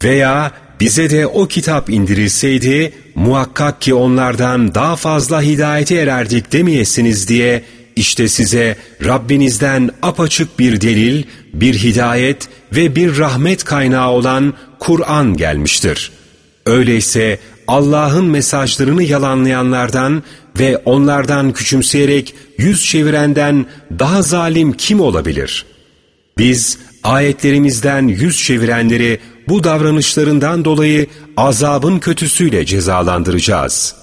Veya bize de o kitap indirilseydi, muhakkak ki onlardan daha fazla hidayete ererdik demeyesiniz diye, işte size Rabbinizden apaçık bir delil, bir hidayet ve bir rahmet kaynağı olan Kur'an gelmiştir. Öyleyse Allah'ın mesajlarını yalanlayanlardan ve onlardan küçümseyerek yüz çevirenden daha zalim kim olabilir? Biz ayetlerimizden yüz çevirenleri bu davranışlarından dolayı azabın kötüsüyle cezalandıracağız.